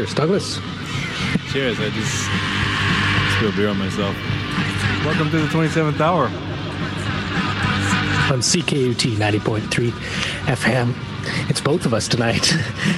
Cheers, Douglas. Cheers. I just spilled beer on myself. Welcome to the 27th hour. On CKUT 90.3 FM. It's both of us tonight.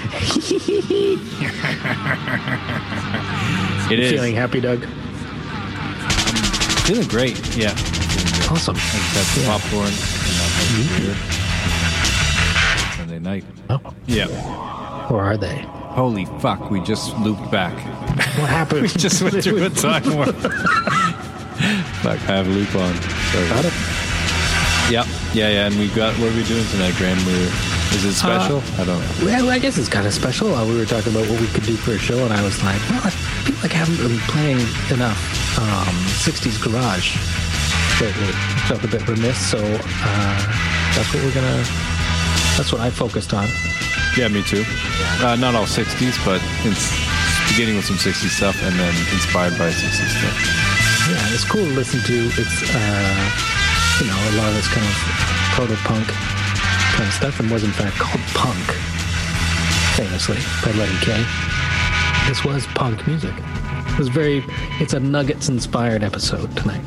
It is. Feeling happy, Doug? Feeling great. Yeah. Awesome. I just had some popcorn and Sunday night. Oh. Yeah. Or are they? Holy fuck, we just looped back. What happened? We just went through a time warp. Fuck, I have a loop on. Sorry. Got it? Yep. Yeah, and we got, what are we doing tonight, Graham? Is it special? I don't know. Well, I guess it's kind of special. We were talking about what we could do for a show, and I was like, well, I feel like I haven't been playing enough 60s garage lately. Felt a bit remiss, so that's what I focused on. Yeah, me too. Not all 60s, but it's beginning with some 60s stuff and then inspired by 60s stuff. Yeah, it's cool to listen to. It's, a lot of this kind of proto-punk kind of stuff, and was in fact called punk, famously, by Lenny Kaye. This was punk music. It's a Nuggets-inspired episode tonight.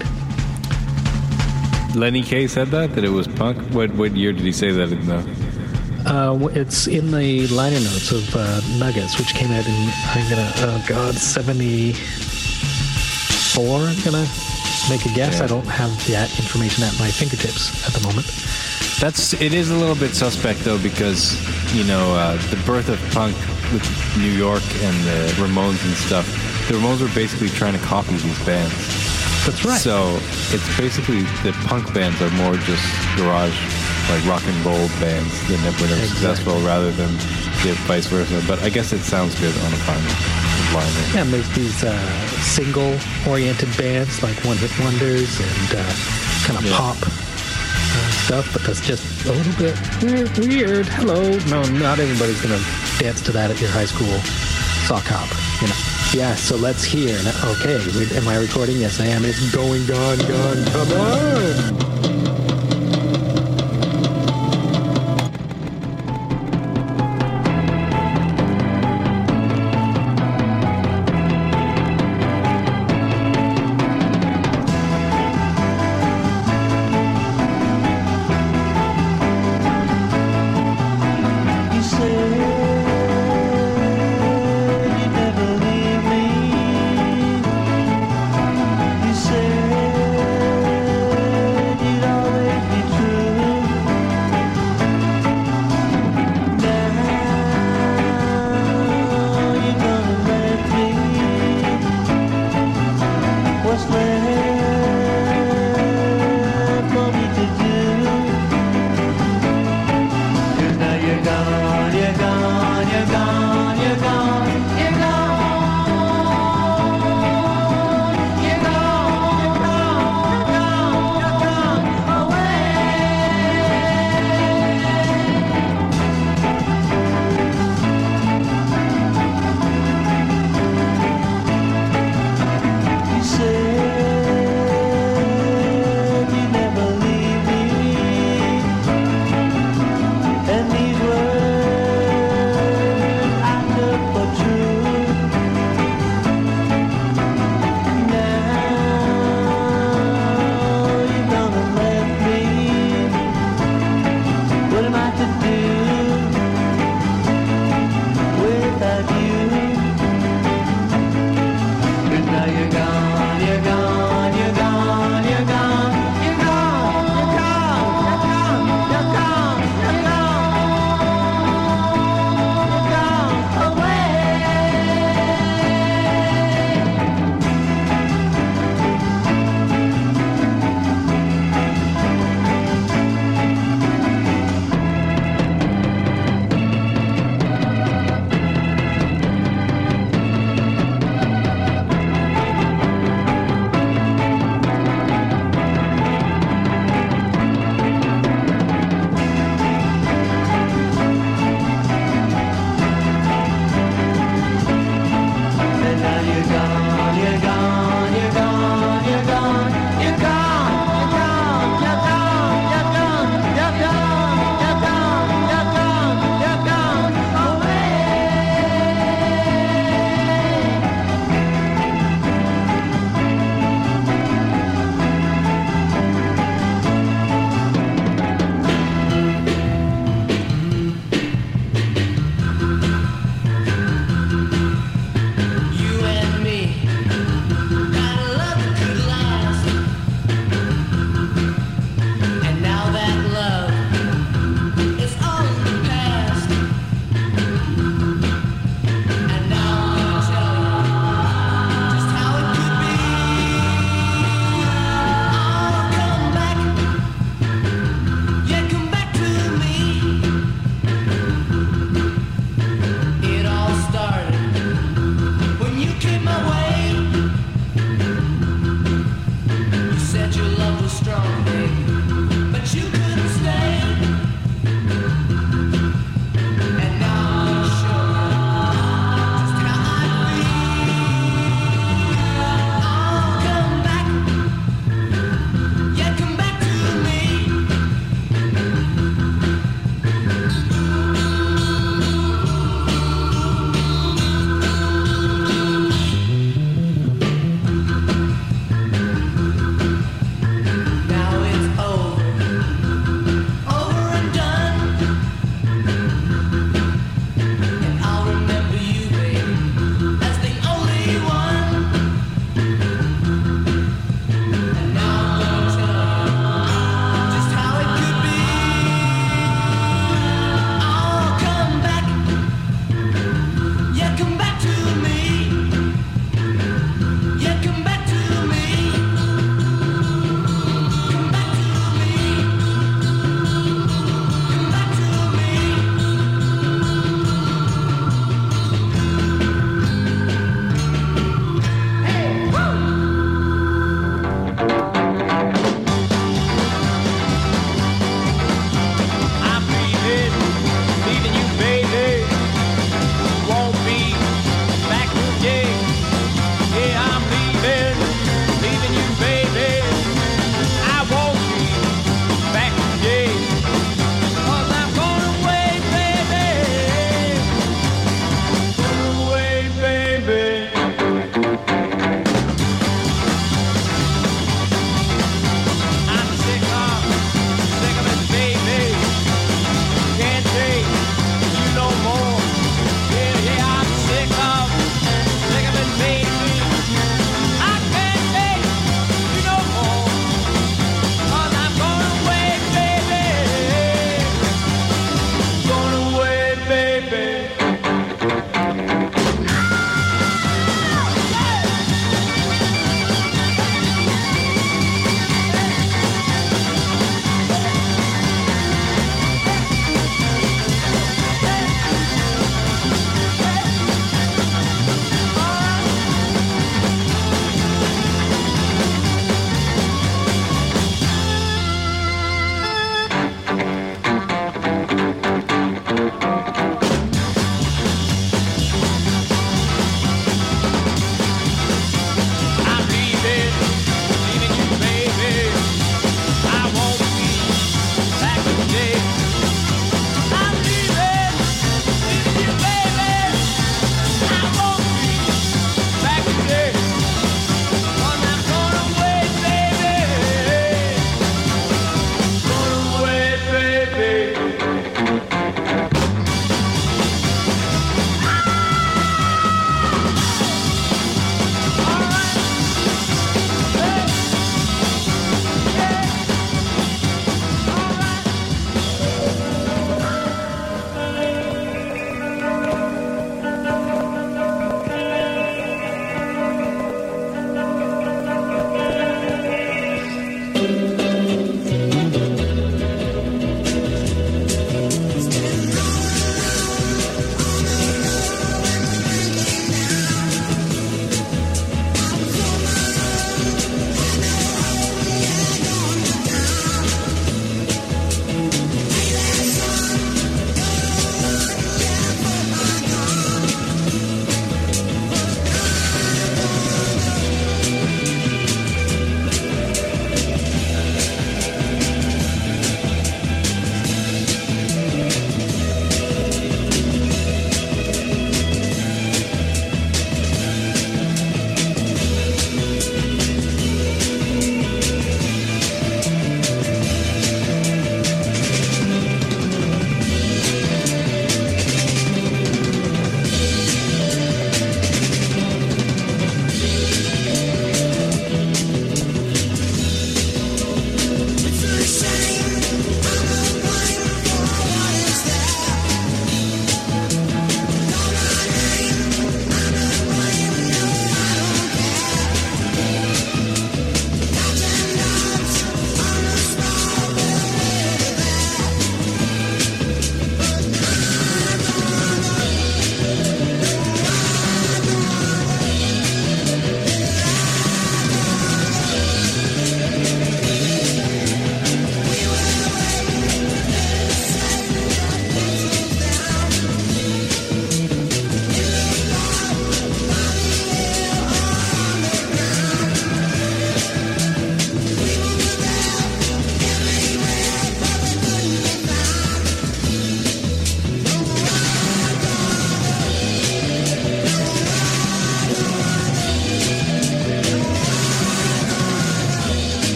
Lenny Kaye said that it was punk? What year did he say that in the... It's in the liner notes of Nuggets, which came out in, 74, I'm going to make a guess. Yeah. I don't have that information at my fingertips at the moment. It is a little bit suspect, though, because, the birth of punk with New York and the Ramones and stuff, the Ramones were basically trying to copy these bands. That's right. So it's basically the punk bands are more just garage, like rock and roll bands that were never successful, rather than the vice versa. But I guess it sounds good on a final liner. Yeah, and there's these single-oriented bands like One Hit Wonders and kind of pop stuff, but that's just a little bit weird. Hello. No, not everybody's going to dance to that at your high school sock hop, Yeah, so let's hear. Okay, am I recording? Yes, I am. It's going, gone, come on!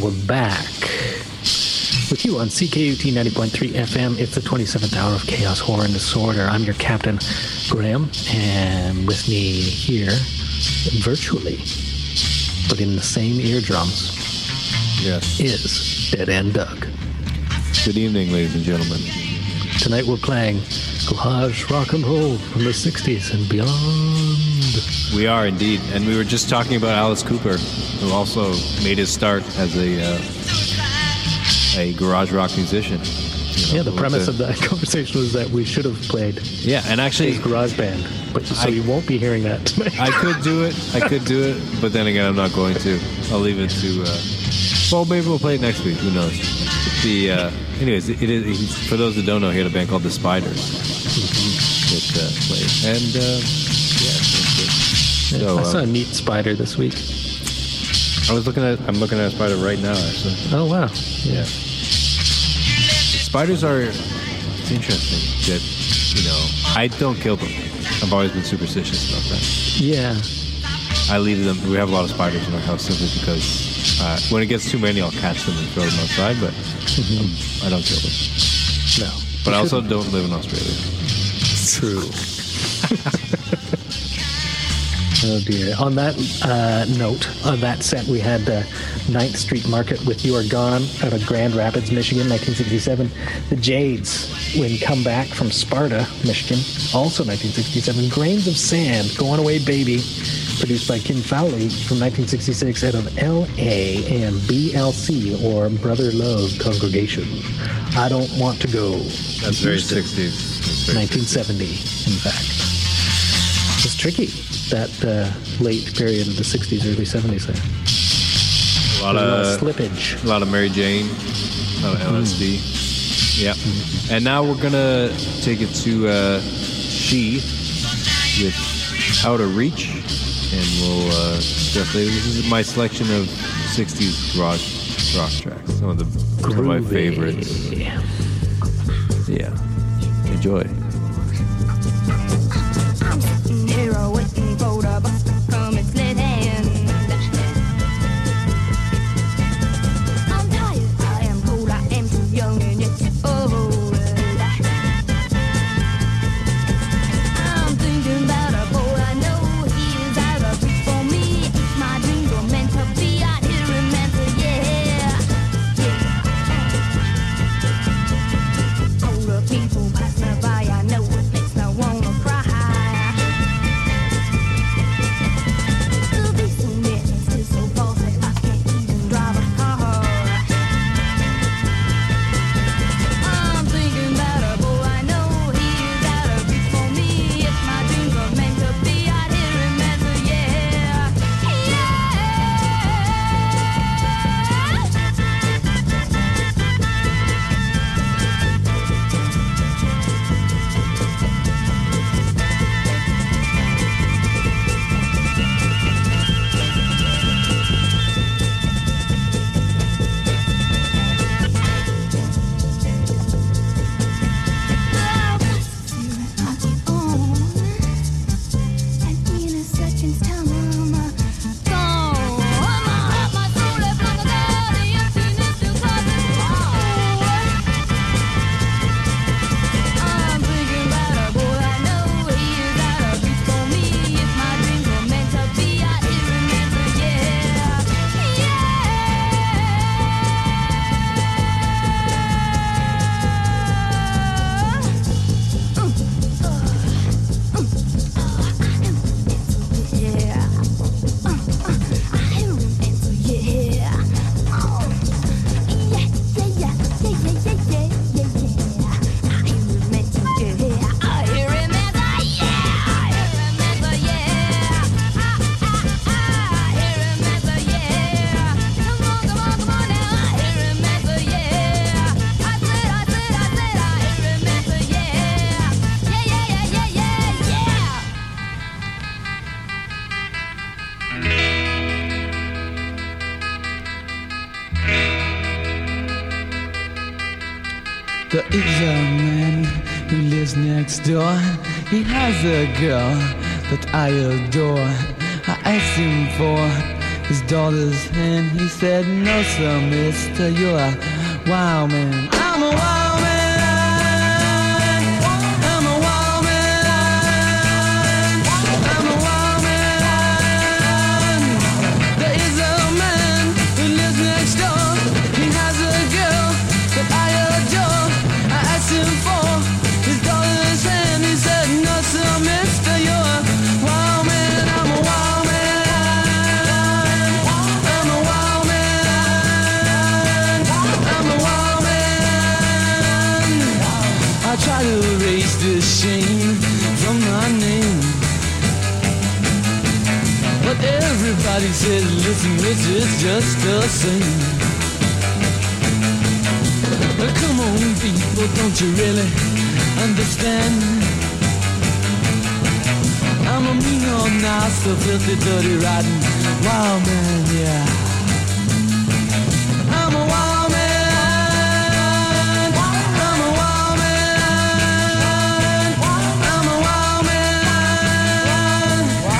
we're back with you on CKUT 90.3 FM. It's the 27th hour of Chaos, Horror, and Disorder. I'm your captain, Graham, and with me here, virtually, but in the same eardrums, yes, is Dead End Doug. Good evening, ladies and gentlemen. Tonight we're playing garage rock and roll from the 60s and beyond. We are indeed, and we were just talking about Alice Cooper, who also made his start as a garage rock musician. Yeah, the premise of that conversation was that we should have played. Yeah, and actually, his garage band, but so you won't be hearing that tonight. I could do it, but then again, I'm not going to. I'll leave it to. Well, maybe we'll play it next week. Who knows? Anyways, it is. For those that don't know, he had a band called the Spiders that played, and So, I saw a neat spider this week. I'm looking at a spider right now, actually. Oh wow! Yeah. Spiders are. It's interesting that I don't kill them. I've always been superstitious about that. Yeah. I leave them. We have a lot of spiders in our house simply because when it gets too many, I'll catch them and throw them outside. But I don't kill them. No. But I also don't live in Australia. True. Oh dear. On that note, on that set, we had 9th Street Market with You Are Gone out of Grand Rapids, Michigan, 1967. The Jades, when Come Back from Sparta, Michigan, also 1967. Grains of Sand, Go On Away Baby, produced by Kim Fowley from 1966 out of L.A. and BLC, or Brother Love Congregation. I Don't Want to Go. That's very 60s. 1970, in fact. It's tricky, that late period of the 60s, early 70s there. A lot of slippage. A lot of Mary Jane, a lot of LSD. Yeah. And now we're going to take it to She with Out of Reach. And we'll discuss later. This is my selection of 60s garage rock tracks. Some of my favorites. Yeah. Enjoy. I'm sitting here waiting for the bus to come and slid in. I'm tired, I am cold, I am too young and yet too old. I'm thinking about a boy I know, he is out of reach for me. My dreams were meant to be, I hear him answer, yeah. Older people pass me by, I know it makes me wanna cry. There is a man who lives next door. He has a girl that I adore. I asked him for his daughter's hand. He said, no sir, mister, you're a wild man. I'm a wild man. I'm a wild man. I'm a wild man. There is a man who lives next door. He has a girl that I adore. I asked him for his daughter's hand. He said, no sir, mister, you're a wild man. I'm a wild man. I'm a wild man. I'm a wild man. I try to erase the shame from my name, but everybody says, listen, this is just the same. Come on, people, don't you really understand? I'm a mean old nice, a filthy, dirty, rotten wild man, yeah. I'm a wild man. I'm a wild man. I'm a wild man.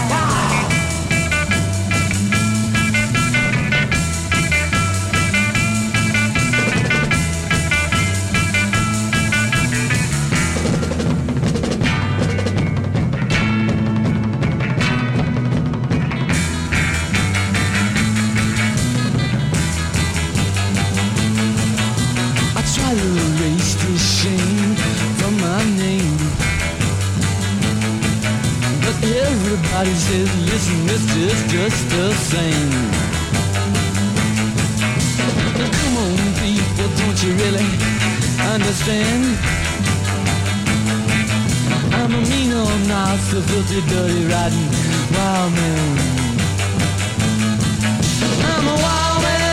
I try to erase the shame from my name, but everybody says, listen, this is just the same. Come on, people, don't you really understand? I'm a mean old nice, a filthy, dirty, rotten wild man. I'm a wild man.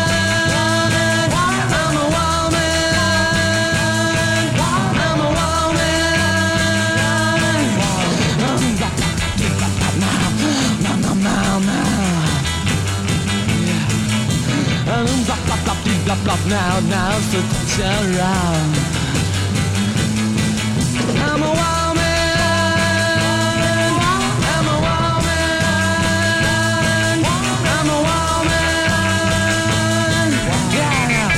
I'm a wild man. I'm a wild man. Now, so turn around. I'm a wild man. I'm a wild man. I'm a wild man. Yeah.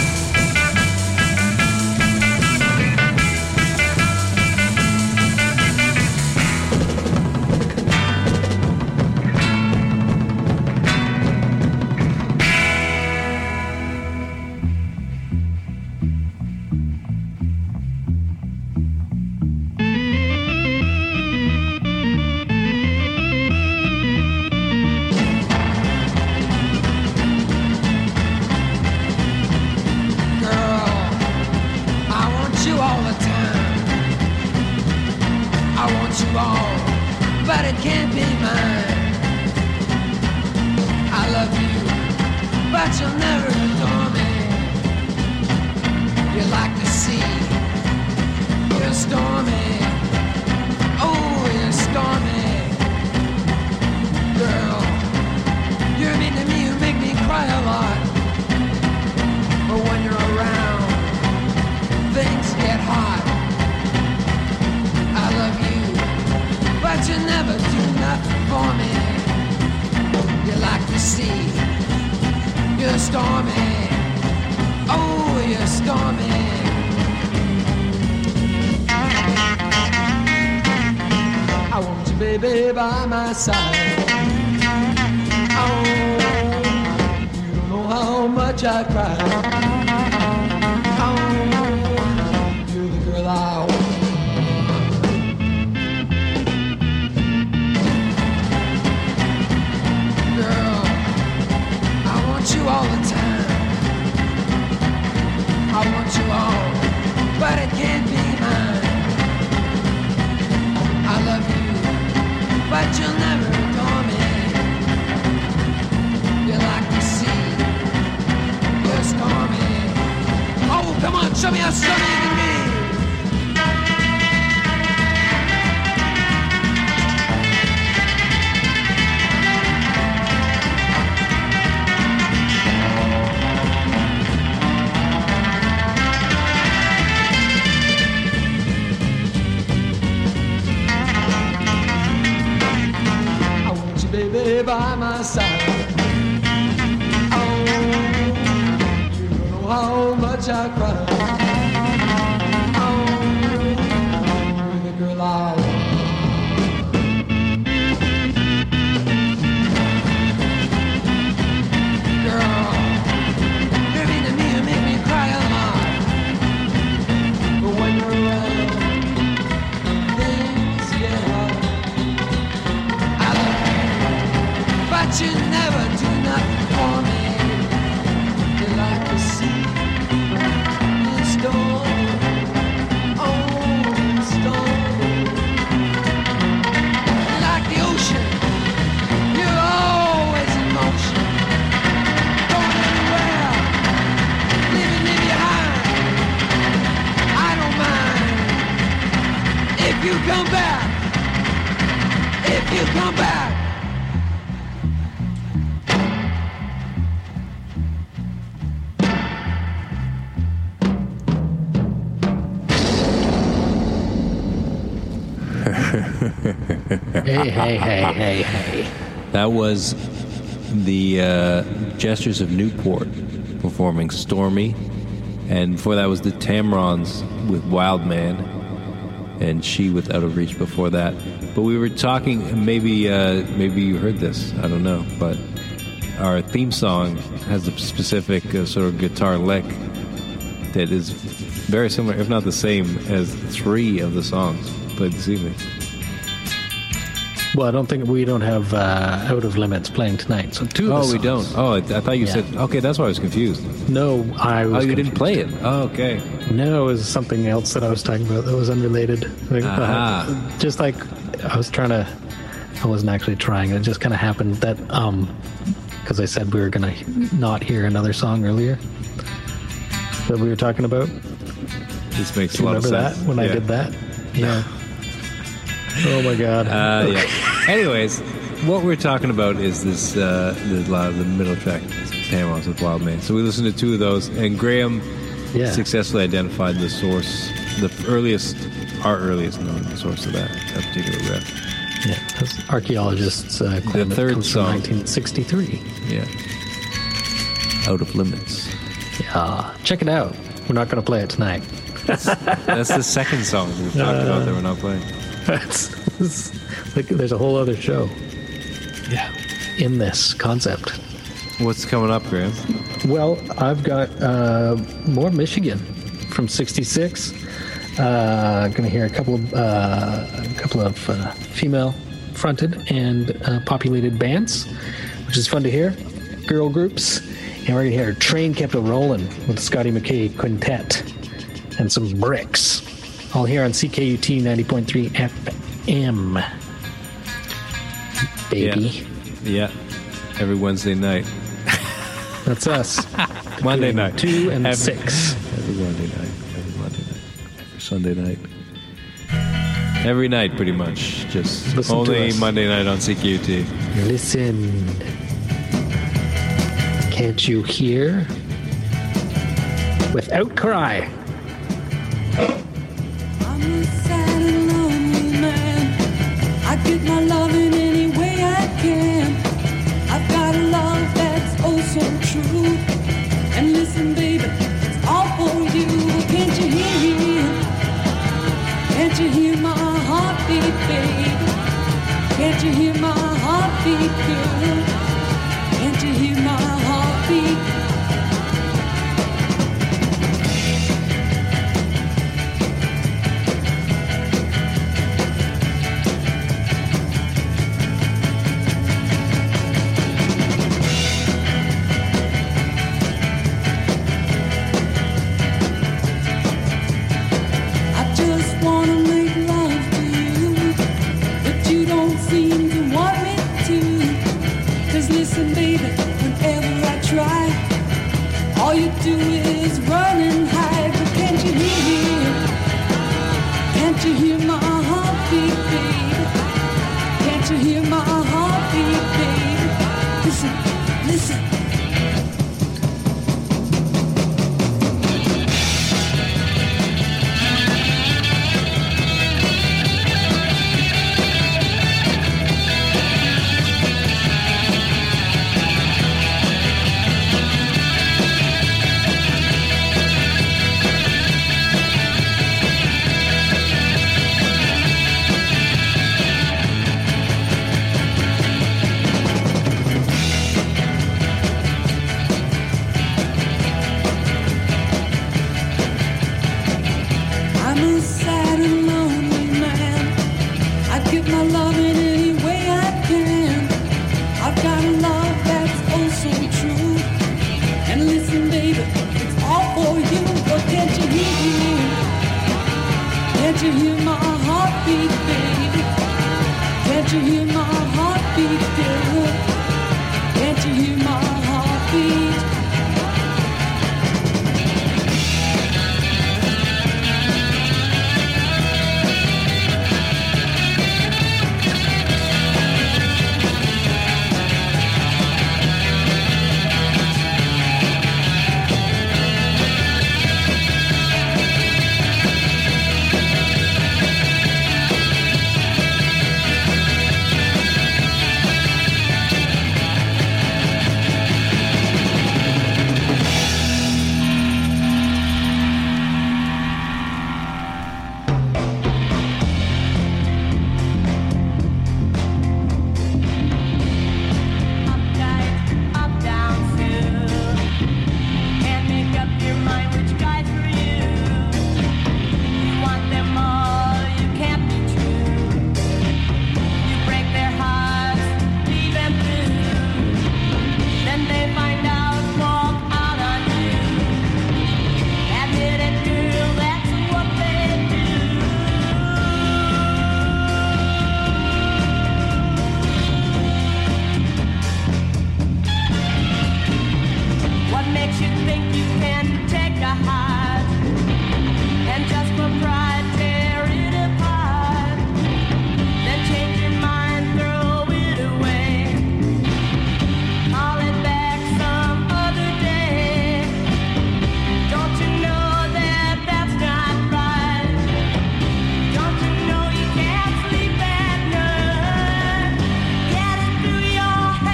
But it can't be mine. I love you, but you'll never adore me. You're like the sea, you're stormy. Oh, you're stormy. Girl, you're mean to me, you make me cry a lot. But when you're around, things get hot. I love you, but you never do nothing for me. You're like the sea, you're stormy. Oh, you're stormy. I want you, baby, by my side. Oh, you don't know how much I cry. Oh, you're the girl I want. You all the time. I want you all, but it can't be mine. I love you, but you'll never adore me. You're like the sea, you're stormy. Oh, come on, show me how stormy you can be. By my side. I cry. Oh, baby girl, I girl, you mean to me, you make me cry a lot. But when you're around, things get hard. I love you, but you never do nothing for me. You're like the sea in storm, oh, in storm. You're like the ocean, you're always in motion. Going anywhere, leaving me behind. I don't mind if you come back, if you come back. Hey. That was the Gestures of Newport performing Stormy. And before that was the Tamrons with Wild Man. And She with Out of Reach before that. But we were talking, maybe you heard this, I don't know. But our theme song has a specific sort of guitar lick that is very similar, if not the same, as 3 of the songs played this evening. Well, I don't think we don't have Out of Limits playing tonight. So 2 of the Oh, songs. we don't. Oh, I thought you said. Okay, that's why I was confused. No, I was. Oh, you didn't confused. play it. Oh, okay. No, it was something else that I was talking about that was unrelated. Like, Aha. just like I wasn't actually trying. It just kind of happened that because I said we were gonna not hear another song earlier that we were talking about. This makes Do a you lot of remember sense. that when I did that? Yeah. Oh my god. Yeah. Anyways, what we're talking about is this the middle track, Tamrons with Wild Man. So we listened to 2 of those, and Graham Yeah. successfully identified the source, our earliest known source of that particular riff. Yeah, as archaeologists claim The it third comes from song. 1963. Yeah. Out of Limits. Yeah, check it out. We're not going to play it tonight. That's the second song we've talked about that we're not playing. It's like there's a whole other show. Yeah, in this concept. What's coming up, Graham? Well, I've got more Michigan from '66. Going to hear a couple of female-fronted and populated bands, which is fun to hear. Girl groups, and we're going to hear Train Kept a Rollin' with Scotty McKay Quintet and some Bricks. All here on CKUT 90.3 FM. Baby, Yeah. Every Wednesday night. that's us. Monday night. 2 and Every- 6. Every Monday night. Every Monday night. Every Sunday night. Every night, pretty much. Just Listen to only us. Monday night on CQT. Listen. Can't you hear? Without cry. I'm a sad and lonely man. I get my loving any way I can. I've got a love that's oh so true. And listen, baby, it's all for you. Can't you hear? Can't you hear my heartbeat, baby? Can't you hear my heartbeat, girl? Can't you hear my heartbeat? I just wanna make love to you, but you don't seem to want me to. 'Cause listen, baby, whenever I try, all you do is run and hide. But can't you hear? Can't you hear my heartbeat, baby? Can't you hear my heartbeat, baby? Listen, listen. to hear my heartbeat.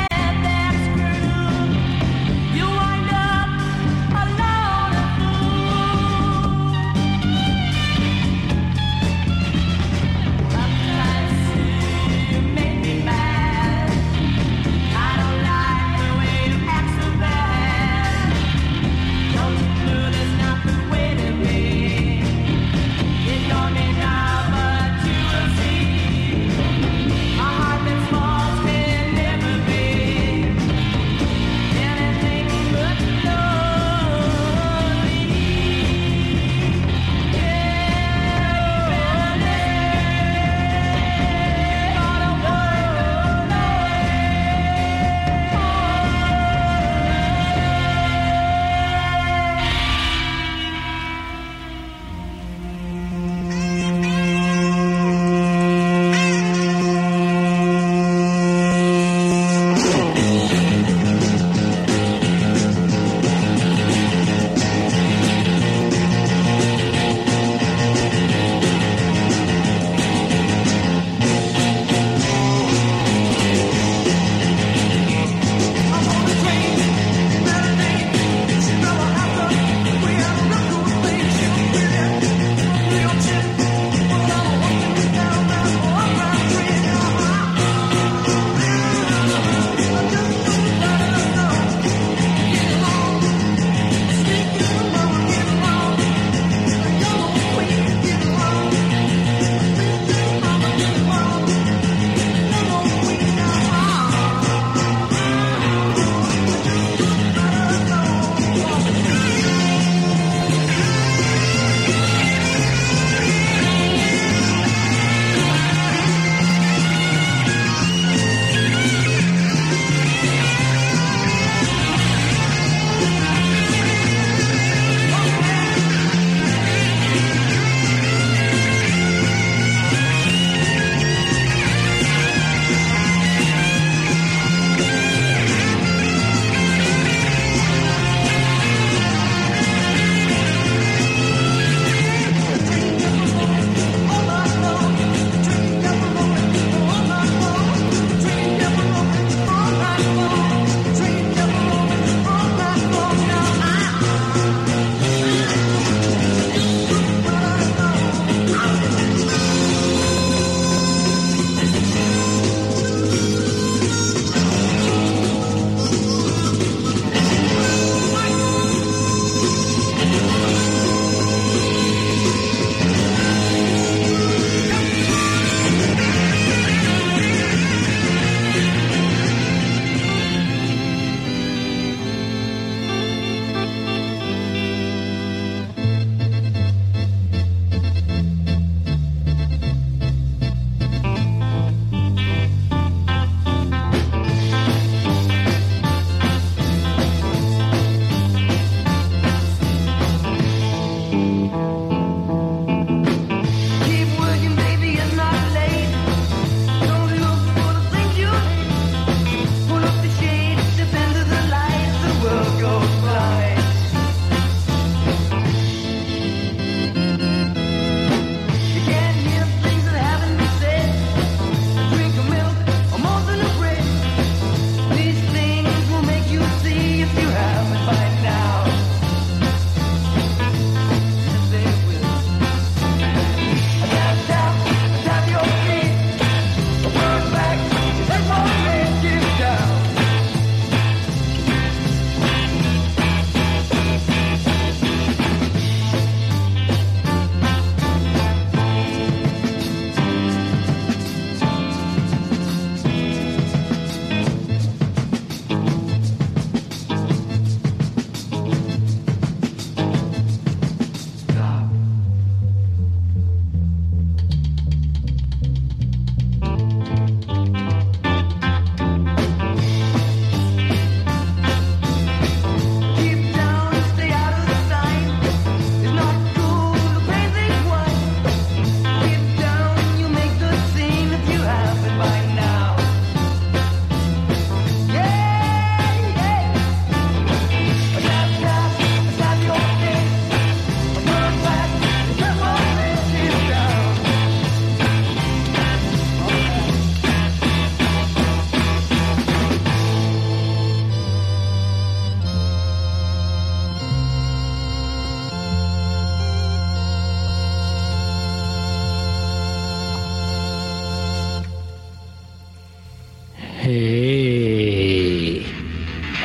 You wind up alone, a fool.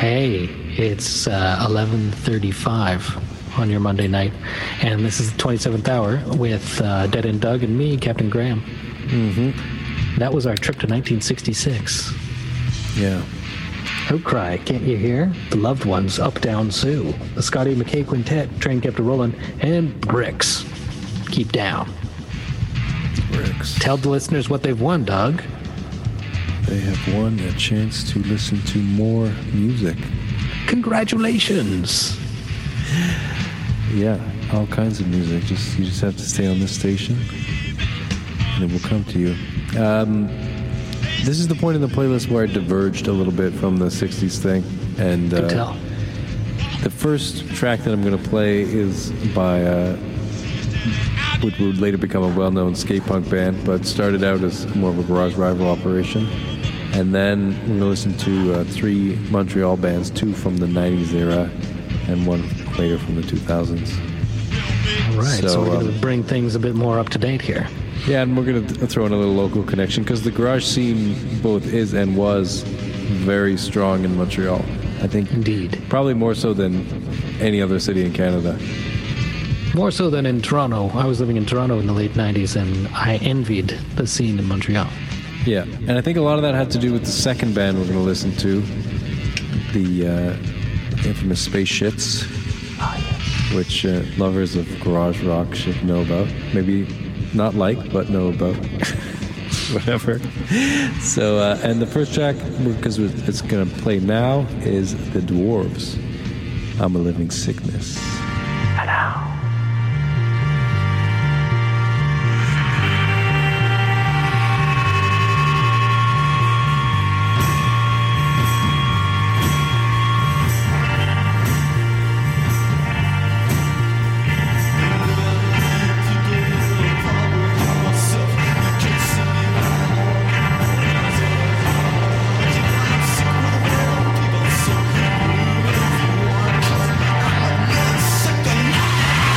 Hey, it's 11:35 on your Monday night, and this is the 27th hour with Dead End Doug and me, Captain Graham. Mm-hmm. That was our trip to 1966. Yeah. Outcry, Can't You Hear? The Loved Ones, Up Down Sue. The Scotty McKay Quintet, Train Kept a Rollin', and Bricks, Keep Down. Bricks. Tell the listeners what they've won, Doug. They have won a chance to listen to more music. Congratulations. Yeah, all kinds of music. You just have to stay on this station, and it will come to you. This is the point in the playlist where I diverged a little bit from the 60s thing. And Can tell. the first track that I'm going to play is by what would later become a well-known skate punk band, but started out as more of a garage rival operation. And then we're going to listen to 3 Montreal bands, 2 from the 90s era and 1 later from the 2000s. All right, so we're going to bring things a bit more up to date here. Yeah, and we're going to throw in a little local connection because the garage scene both is and was very strong in Montreal. I think Indeed. Probably more so than any other city in Canada. More so than in Toronto. I was living in Toronto in the late 90s, and I envied the scene in Montreal. Yeah, and I think a lot of that had to do with the second band we're going to listen to, the infamous Space Shits, which lovers of garage rock should know about. Maybe not like, but know about. Whatever. So, and the first track, because it's going to play now, is The Dwarves, I'm a Living Sickness. Hello. Sick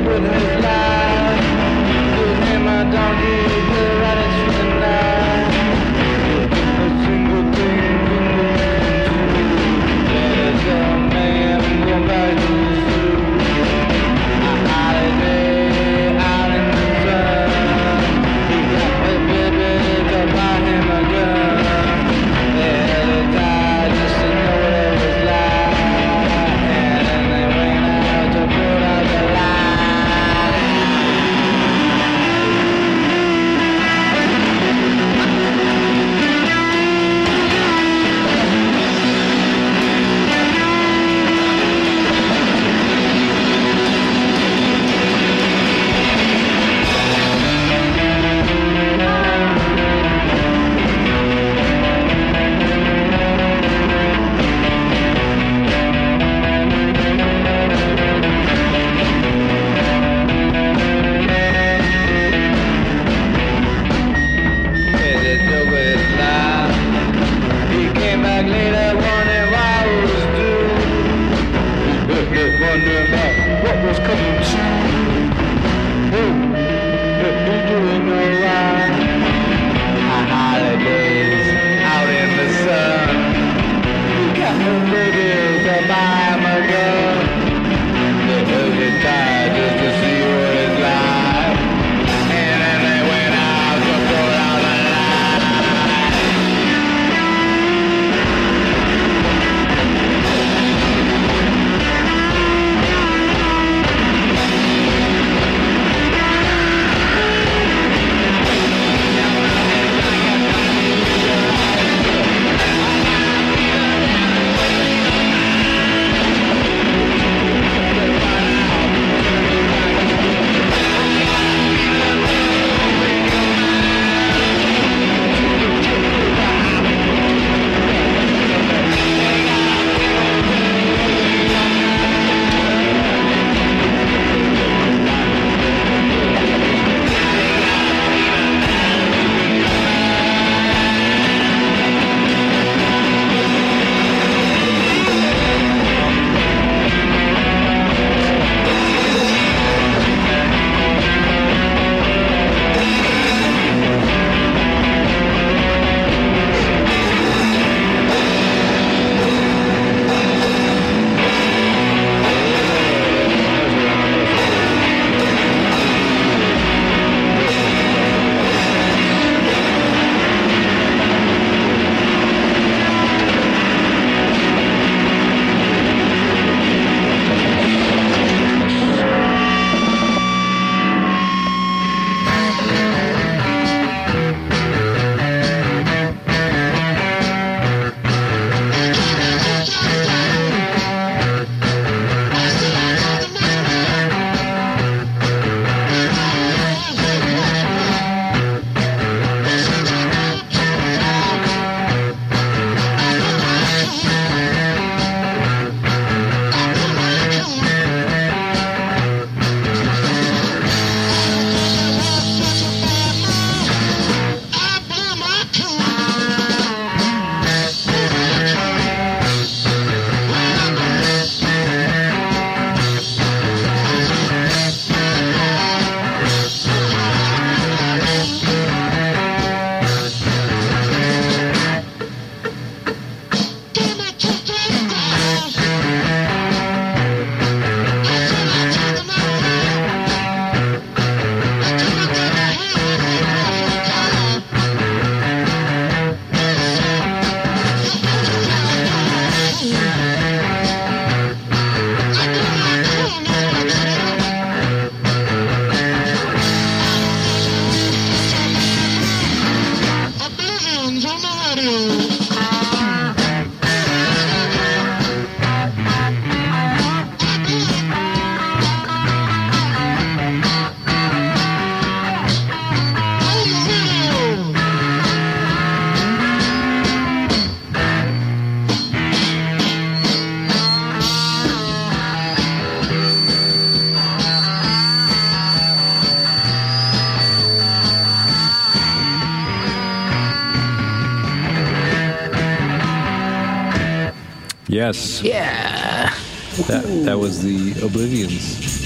Yes. Yeah. That was the Oblivions.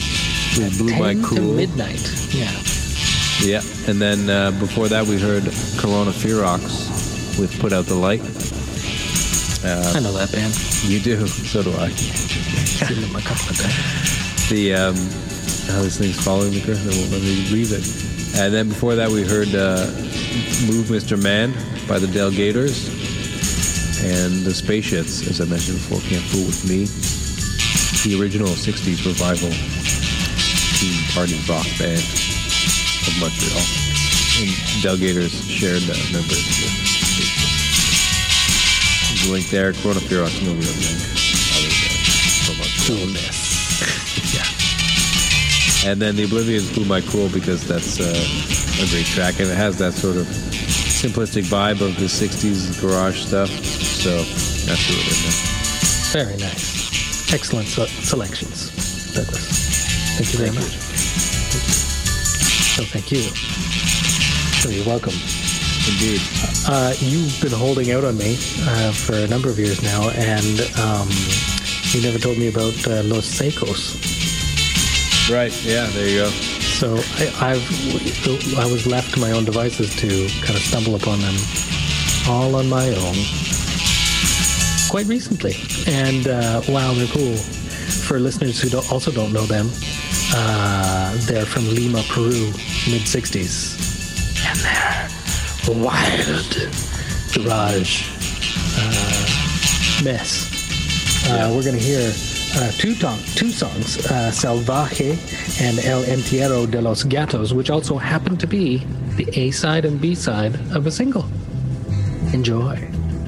with Blew My 10 to Cool. midnight. Yeah. Yeah, and then before that we heard Corona Ferox with Put Out the Light. I know that band. You do, so do I. Seen them a couple of times. The how this thing's following me, Chris, I won't let me leave it. And then before that we heard Move Mr. Man by the Delgators and the Spaceshits, as I mentioned before, Can't Fool With Me. The original 60s revival teen party rock band of Montreal. And Delgators shared members with Spaceshits. There's a link there. Corona Ferox, no real link. Other than from Montreal. Coolness. Yeah. And then the Oblivions Blew My Cool because that's a great track, and it has that sort of simplistic vibe of the 60s garage stuff, so that's really in there. Very nice. Excellent selections, Douglas. Thank you very much. So thank you. So you're welcome. Indeed. You've been holding out on me for a number of years now, and you never told me about Los Secos. Right, yeah, there you go. So I was left to my own devices to kind of stumble upon them all on my own quite recently. And wow, they're cool. For listeners who also don't know them, they're from Lima, Peru, mid-60s. And they're wild garage mess. We're going to hear two songs, Salvaje and El Entierro de los Gatos, which also happen to be the A-side and B-side of a single. Enjoy.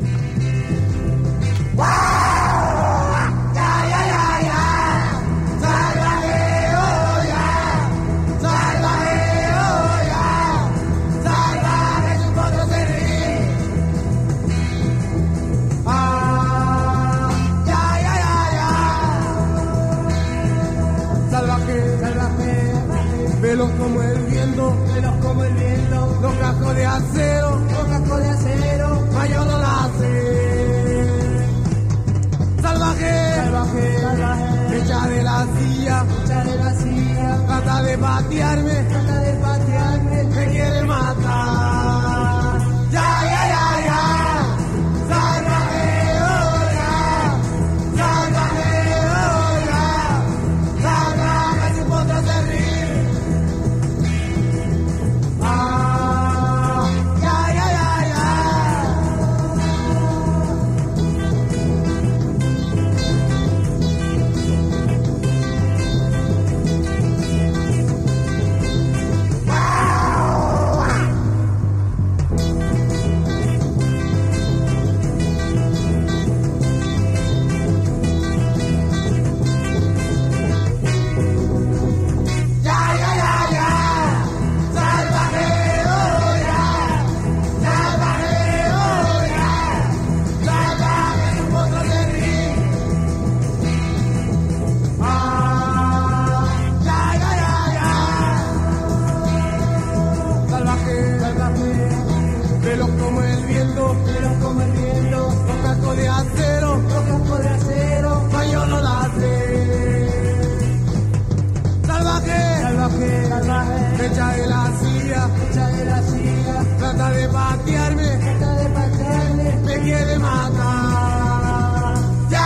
Velos como el viento, los cascos de acero, yo no la sé. Salvaje, hecha de la silla, trata de patearme, me quiere matar. Ya. Salvaje, oh ya, salvaje, sin poder servir. Trata de patearme, me quiere matar. Ya.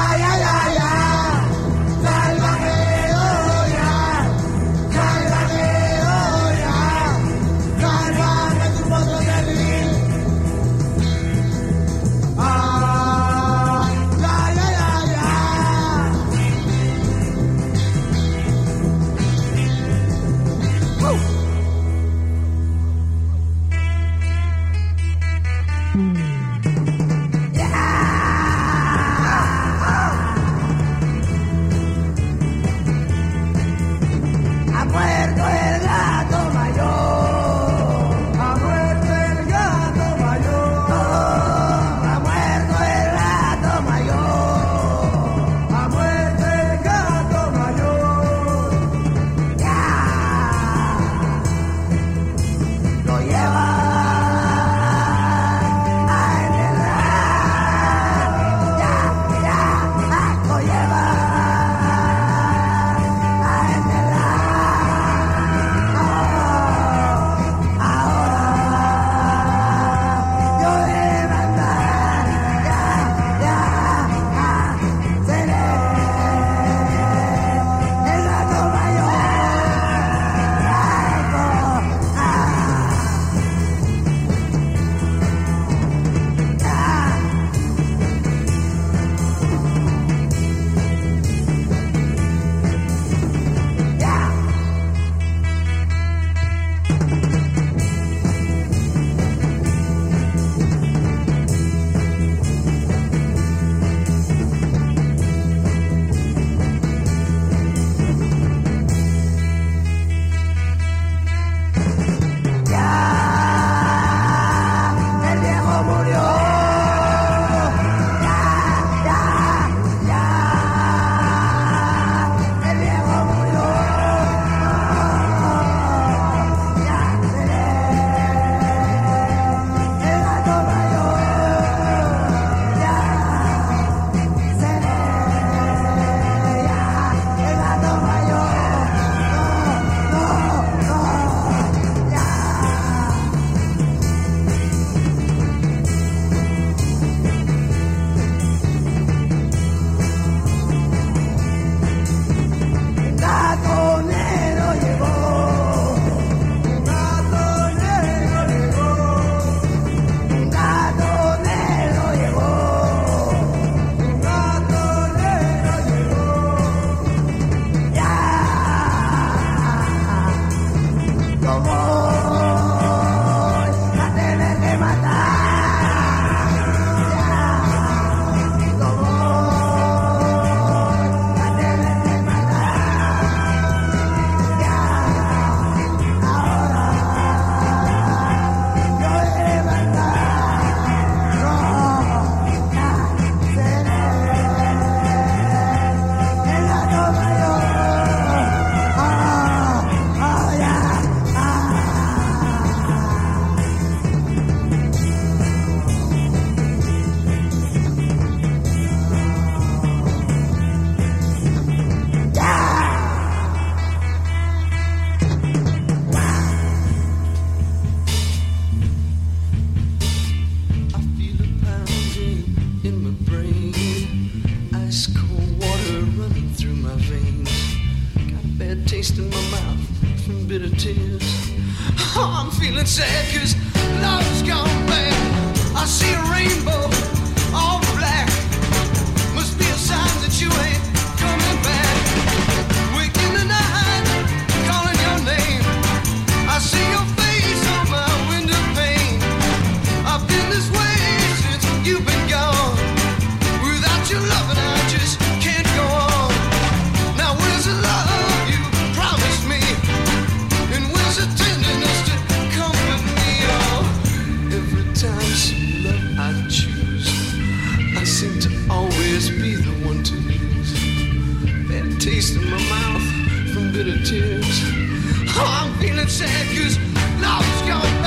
Salvaje, oh ya. Salvaje, oh ya. Salvaje, tu potro servir. Ya. my veins. Got a bad taste in my mouth from bitter tears. Oh, I'm feeling sad 'cause love's gone bad. I see a rainbow, all black. Must be a sign that you ain't coming back. Waking the night, calling your name. I see your face on my window pane. I've been this way since you've been gone. Without your love and I just can't go on. Now where's the love you promised me? And where's the tenderness to comfort me? Oh, every time some love I choose, I seem to always be the one to lose. Bad taste in my mouth from bitter tears. Oh, I'm feeling sad 'cause love's gone